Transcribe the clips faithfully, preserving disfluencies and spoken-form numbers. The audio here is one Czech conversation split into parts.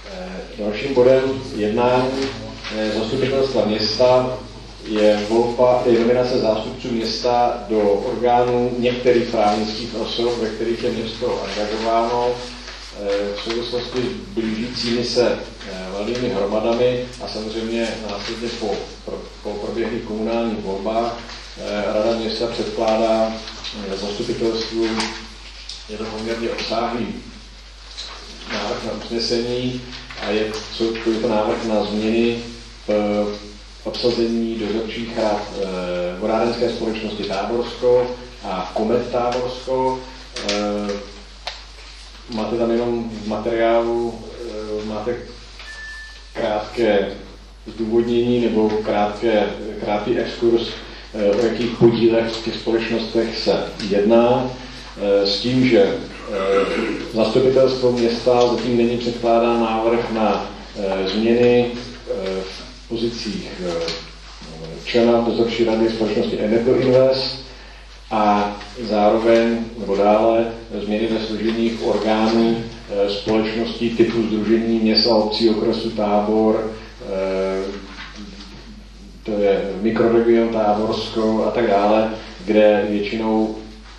Dalším bodem jednání zastupitelstva města je volba, je nominace zástupců města do orgánů některých právnických osob, ve kterých je město angažováno v souvislosti s blížícími se valnými hromadami a samozřejmě následně po, po proběhlých komunálních volbách Rada města předkládá zastupitelstvu je to poměrně obsáhlý návrh na usnesení a je, je to návrh na změny v obsazení dozorčích rad e, vodárenské společnosti Táborsko a Komet Táborsko. E, máte tam jenom v materiálu, e, máte krátké zdůvodnění nebo krátké, krátký exkurs, e, o jakých podílech v těch společnostech se jedná, e, s tím, že e, zastupitelstvo města zatím není předkládán návrh na e, změny e, v pozicích e, člena dozorčí rady společnosti Energoinvest a zároveň nebo dále změny ve složeních orgánů e, společností typu sdružení měst a obcí okresu Tábor, e, to je mikroregion Táborsko a tak dále, kde většinou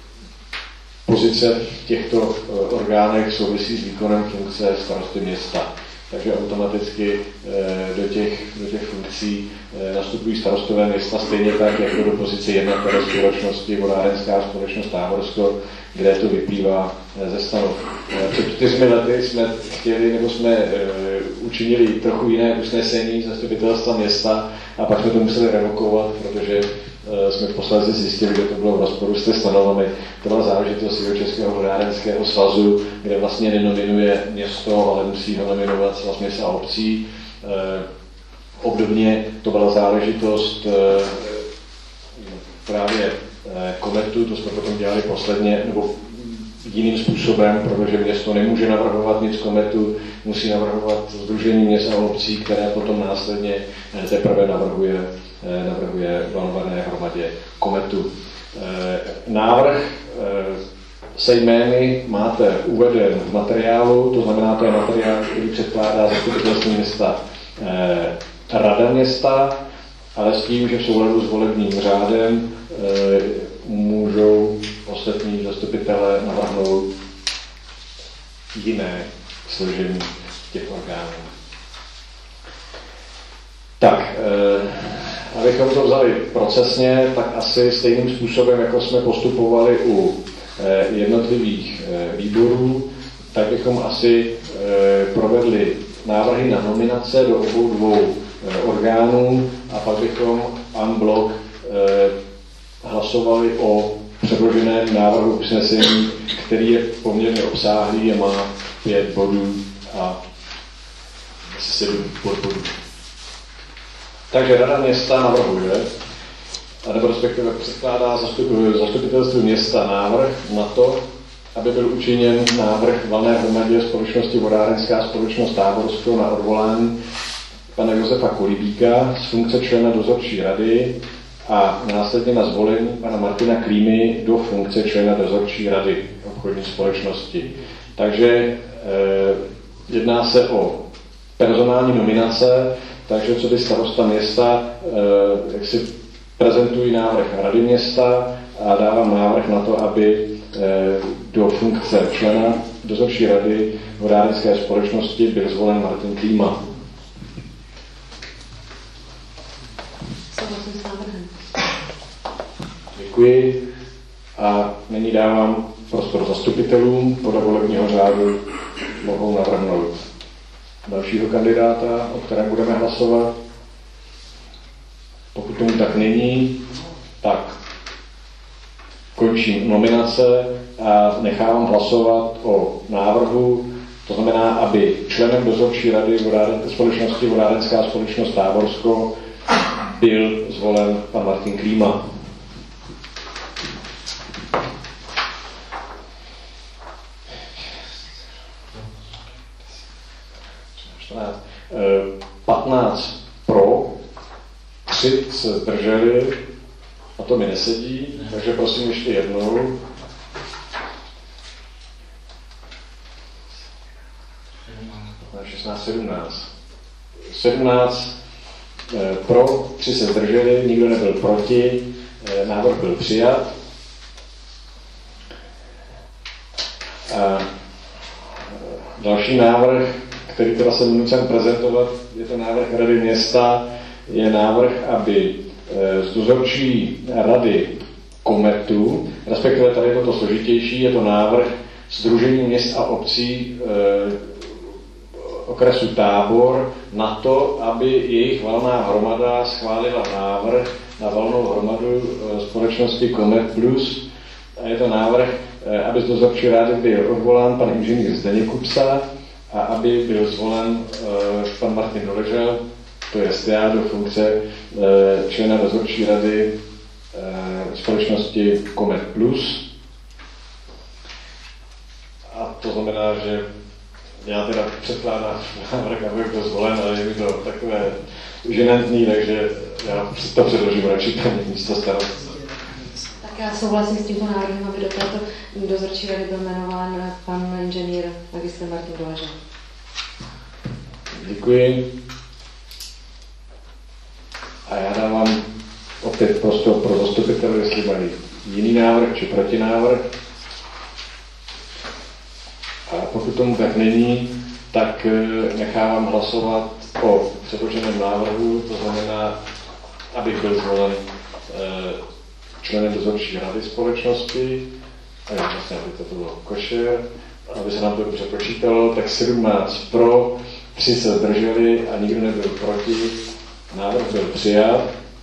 pozice v těchto orgánech souvisí s výkonem funkce starosty města. Takže automaticky do těch, do těch funkcí nastupují starostové města stejně tak, jako do pozice jednatel společnosti vodárenská společnost Táborsko, kde to vyplývá ze stanov. Před čtyřmi lety jsme chtěli, nebo jsme učinili trochu jiné usnesení zastupitelstva města a pak jsme to museli revokovat, protože jsme posledně zjistili, že to bylo v rozporu s ty stanovami. To byla záležitost Jihočeského vodárenského svazu, kde vlastně nenominuje město, ale musí ho nominovat svaz měst a obcí. Obdobně to byla záležitost právě Kometu, to jsme potom dělali posledně, nebo jiným způsobem, protože město nemůže navrhovat nic Kometu, musí navrhovat sdružení měst a obcí, které potom následně teprve navrhuje, navrhuje valné hromadě Kometu. Návrh se jmény máte uveden v materiálu, to znamená, to je materiál, který předkládá zastupitelstvo města Rada města, ale s tím, že v souladu s volebním řádem můžou ostatní zastupitelé navrhnout jiné složení těch orgánů. Tak, eh, abychom to vzali procesně, tak asi stejným způsobem, jako jsme postupovali u eh, jednotlivých eh, výborů, tak bychom asi eh, provedli návrhy na nominace do obou dvou eh, orgánů a pak bychom en bloc eh, hlasovali o předloženém návrhu usnesení, který je poměrně obsáhlý a má pět bodů a sedm bodů. Takže Rada města navrhuje, nebo respektive předkládá zastupitelstvu města návrh na to, aby byl učiněn návrh valné hromadě společnosti Vodárenská společnost Táborsko na odvolání pana Josefa Kolibíka z funkce člena dozorčí rady a následně na zvolení pana Martina Klímy do funkce člena dozorčí rady obchodní společnosti. Takže eh, jedná se o personální nominace, takže co by starosta města, eh, jak si prezentují návrh rady města a dávám návrh na to, aby eh, do funkce člena dozorčí rady vodárenské společnosti byl zvolen Martin Klíma. Děkuji a nyní dávám prostor zastupitelům, podle volebního řádu mohou navrhnout dalšího kandidáta, o kterém budeme hlasovat. Pokud tomu tak není, tak končím nominace a nechávám hlasovat o návrhu, to znamená, aby členem dozorčí rady vodáren, společnosti Vodárenská společnost Táborsko byl zvolen pan Martin Klíma. patnáct pro, tři se zdrželi, a to mi nesedí, takže prosím ještě jednou. šestnáct, sedmnáct. sedmnáct e, pro, tři se zdrželi, nikdo nebyl proti, e, návrh byl přijat. A další návrh, který teda jsem nucen prezentovat, je to návrh Rady města, je návrh, aby z dozorčí rady Kometu, respektive tady je to složitější, je to návrh Sdružení měst a obcí e, okresu Tábor na to, aby jejich valná hromada schválila návrh na valnou hromadu e, společnosti Komet Plus. A je to návrh, e, aby z dozorčí rady byl odvolán pan inženýr Zdeněk Kupsa a aby byl zvolen e, pan Martin Doležel, to je já, do funkce e, člena dozorčí rady e, společnosti Komet Plus. A to znamená, že já teda předkládám návrh, aby byl zvolen, ale je mi to takové ženantní, takže já to předložím radši paní místo starost. Tak já souhlasím s tímto návrhem, aby do této dozorčí rady byl jmenován pan inženýr magistr Martin Doležel. Děkuji. A já dávám opět prostor pro zastupitele, jestli mají jiný návrh či protinávrh. A pokud tomu tak není, tak nechávám hlasovat o předloženém návrhu, to znamená, abych byl zvolen členem dozorčí rady společnosti, a vlastně, aby to bylo košer, aby se nám to dobře počítalo, tak sedmnáct pro, tři se zdrželi a nikdo nebyl proti. Návrh byl přijat.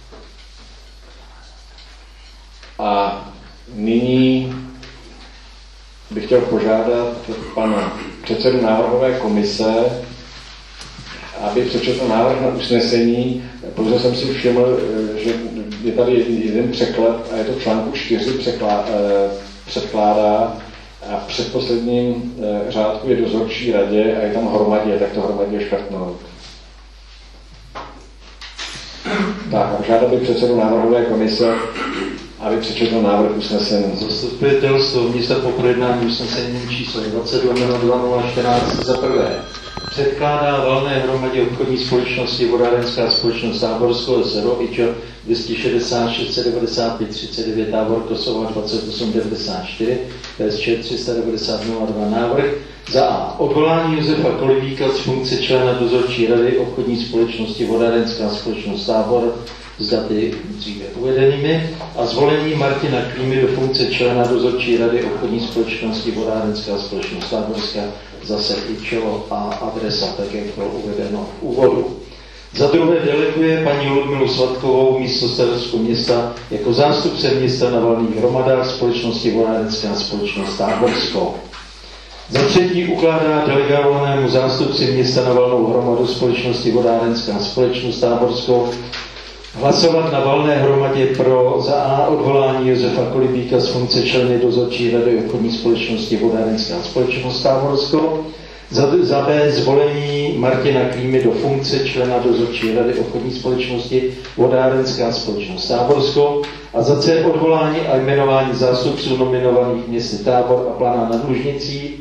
A nyní bych chtěl požádat pana předsedu návrhové komise, aby přečetl návrh na usnesení. Pouze jsem si všiml, že je tady jeden překlad a je to v článku čtyři překlá, předkládá a v předposledním řádku je dozorčí radě a je tam hromadě, tak to hromadě škrtnout. Tak, a žádal bych předsedu návrhové komise, aby přečetl návrh usnesení. Zastupitelstvo města po projednání usnesení číslo dvacet lomeno dva nula čtrnáct za prvé předkládá valné hromadě obchodní společnosti Vodárenská společnost Táborsko S R O I Č dvě stě šedesát šest set devadesát pět třicet devět Tábor Kosova dvacet osm devadesát čtyři P S Č tři sta devadesát nula dva návrh za A. Odvolání Josefa Kolibíka z funkce člena dozorčí rady obchodní společnosti Vodárenská společnost Tábor s daty dříve uvedenými a zvolení Martina Klímy do funkce člena dozorčí rady obchodní společnosti Vodárenská společnost Táborská zase i čelo a adresa, tak jak bylo uvedeno v úvodu. Za druhé deleguje paní Ludmilu Svatkovou, místostarostku města, jako zástupce města na valných hromadách společnosti Vodárenská společnost Táborsko. Za třetí ukládá delegovanému zástupci města na valnou hromadu společnosti Vodárenská společnost Táborsko hlasovat na valné hromadě pro za A odvolání Josefa Kolibíka z funkce členy dozorčí rady obchodní společnosti Vodárenská společnost Táborsko, za, za B zvolení Martina Klímy do funkce člena dozorčí rady obchodní společnosti Vodárenská společnost Táborsko a za C odvolání a jmenování zástupců nominovaných městy Tábor a Planá nad Lužnicí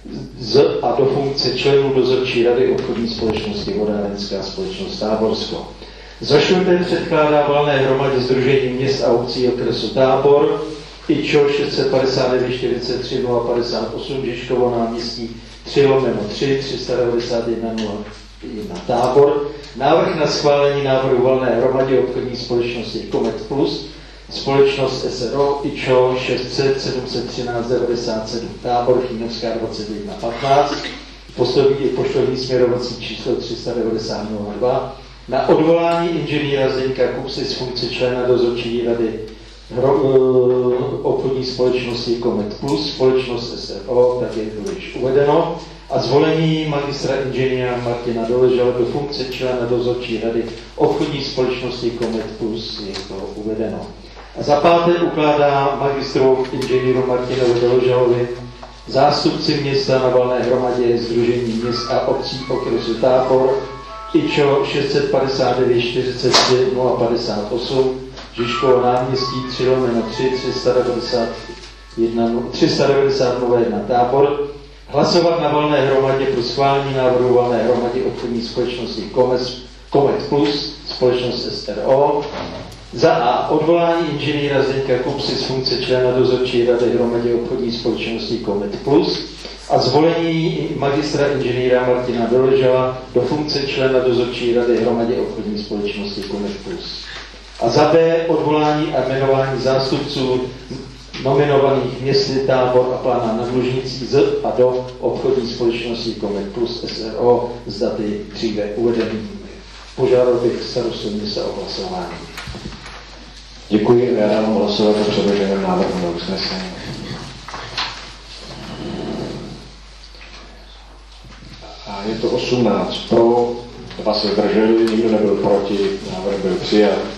z a do funkce členů dozorčí rady obchodní společnosti Vodárenská společnost Táborsko. Za čtvrté předkládá valné hromadě Sdružení měst a obcí okresu Tábor I Č O šest set padesát devět čtyřicet tři nula padesát osm Žižkovo náměstí tři lomeno tři tři sta devadesát jedna nula jedna Tábor návrh na schválení návrhu valné hromadě obchodní společnosti Komet Plus společnost S R O I Č O šest set sedm set třináct devadesát sedm Tábor Chýnovská dvacet jedna patnáct poštovní směrovací číslo tři sta devadesát nula dva na odvolání inženýra Zdeňka Kupsy z funkce člena dozorčí rady hro, uh, obchodní společnosti Komet Plus, společnost S R O, tak jak bylo již uvedeno, a zvolení magistra inženýra Martina Doležela do funkce člena dozorčí rady obchodní společnosti Komet Plus, je to uvedeno. A za páté ukládá magistru inženýru Martinovi Doleželovi zástupci města na valné hromadě Sdružení měst a obcí okresu Tábor I Č O šest set padesát devět čtyřicet tři nula padesát osm Žižkovo náměstí tři lomeno tři tři sta devadesát nula jedna Tábor Hlasovat na valné hromadě pro schválení návrhu valné hromadě obchodní společnosti Comet Plus, společnost S R O. Za A. Odvolání inženýra Zdeňka Kupsy z funkce člena dozorčí rady hromadě obchodní společnosti Comet Plus a zvolení magistra inženýra Martina Doležela do funkce člena dozorčí rady hromadě obchodní společnosti Comet Plus. A za B. Odvolání a jmenování zástupců nominovaných městy Tábor a Planá nad Lužnicí z a do obchodní společnosti Comet Plus S R O s daty dříve uvedený. Požádal bych starostu města o hlasování. Děkuji, já dám hlasovat o předloženém návrhu na usnesení. A je to osmnáct pro, dva se zdrželi, nikdo nebyl proti, návrh byl přijat.